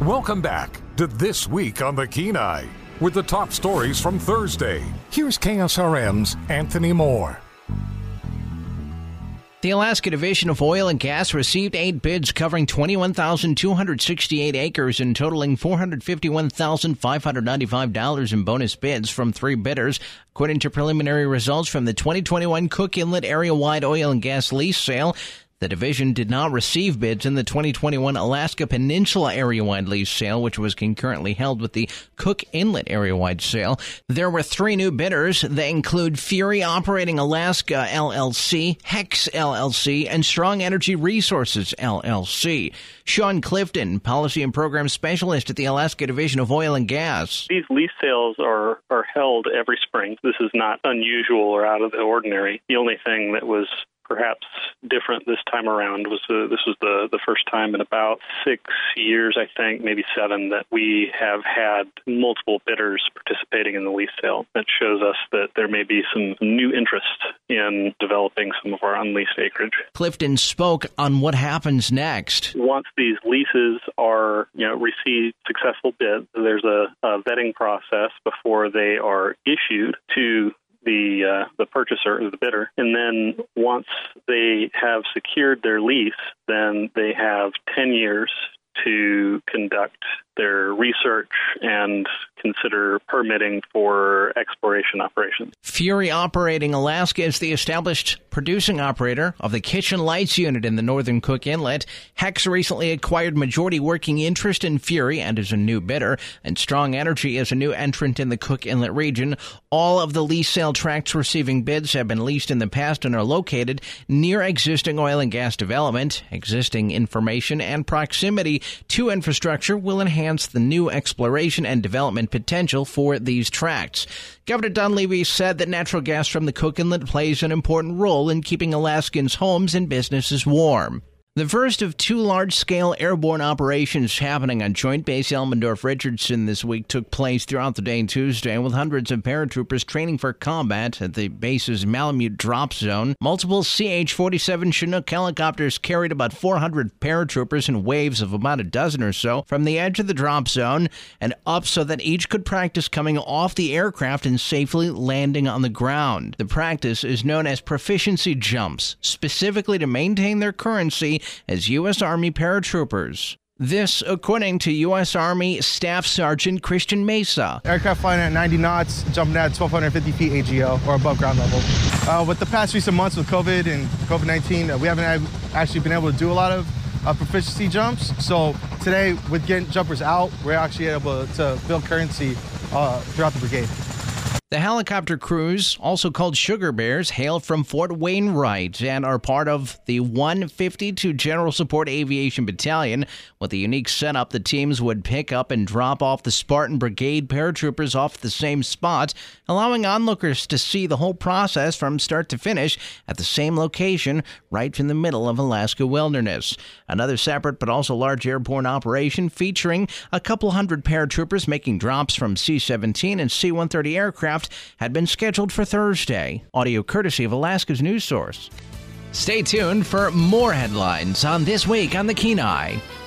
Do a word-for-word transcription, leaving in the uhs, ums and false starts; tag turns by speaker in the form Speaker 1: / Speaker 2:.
Speaker 1: Welcome back to This Week on the Kenai with the top stories from Thursday. Here's K S R M's Anthony Moore.
Speaker 2: The Alaska Division of Oil and Gas received eight bids covering twenty-one thousand two hundred sixty-eight acres and totaling four hundred fifty-one thousand five hundred ninety-five dollars in bonus bids from three bidders, according to preliminary results from the twenty twenty-one Cook Inlet Area-Wide Oil and Gas Lease Sale. The division did not receive bids in the twenty twenty-one Alaska Peninsula Area-Wide Lease Sale, which was concurrently held with the Cook Inlet Area-Wide Sale. There were three new bidders. They include Fury Operating Alaska, L L C, Hex, L L C, and Strong Energy Resources, L L C. Sean Clifton, Policy and Program Specialist at the Alaska Division of Oil and Gas.
Speaker 3: These lease sales are, are held every spring. This is not unusual or out of the ordinary. The only thing that was perhaps different this time around was uh, this was the, the first time in about six years, I think, maybe seven, that we have had multiple bidders participating in the lease sale. That shows us that there may be some new interest in developing some of our unleased acreage.
Speaker 2: Clifton spoke on what happens next.
Speaker 3: Once these leases are, you know, receive successful bids, there's a, a vetting process before they are issued to the uh, the purchaser or the bidder. And then once they have secured their lease, then they have ten years to conduct their research and consider permitting for exploration operations.
Speaker 2: Fury Operating Alaska is the established producing operator of the Kitchen Lights unit in the northern Cook Inlet. Hex recently acquired majority working interest in Fury and is a new bidder, and Strong Energy is a new entrant in the Cook Inlet region. All of the lease sale tracts receiving bids have been leased in the past and are located near existing oil and gas development. Existing information and proximity to infrastructure will enhance the new exploration and development potential for these tracts. Governor Dunleavy said that natural gas from the Cook Inlet plays an important role in keeping Alaskans' homes and businesses warm. The first of two large-scale airborne operations happening on Joint Base Elmendorf-Richardson this week took place throughout the day Tuesday, with hundreds of paratroopers training for combat at the base's Malamute drop zone. Multiple C H forty-seven Chinook helicopters carried about four hundred paratroopers in waves of about a dozen or so from the edge of the drop zone and up so that each could practice coming off the aircraft and safely landing on the ground. The practice is known as proficiency jumps, specifically to maintain their currency as U S. Army paratroopers. This, according to U S. Army Staff Sergeant Christian Mesa.
Speaker 4: Aircraft flying at ninety knots, jumping at twelve fifty feet A G O, or above ground level. Uh, with the past recent months with COVID and COVID nineteen, uh, we haven't had, actually been able to do a lot of uh, proficiency jumps. So today, with getting jumpers out, we're actually able to build currency uh, throughout the brigade.
Speaker 2: The helicopter crews, also called Sugar Bears, hail from Fort Wainwright and are part of the one fifty-two General Support Aviation Battalion. With a unique setup, the teams would pick up and drop off the Spartan Brigade paratroopers off the same spot, allowing onlookers to see the whole process from start to finish at the same location, right in the middle of Alaska wilderness. Another separate but also large airborne operation featuring a couple hundred paratroopers making drops from C seventeen and C one thirty aircraft had been scheduled for Thursday. Audio courtesy of Alaska's news source. Stay tuned for more headlines on This Week on the Kenai.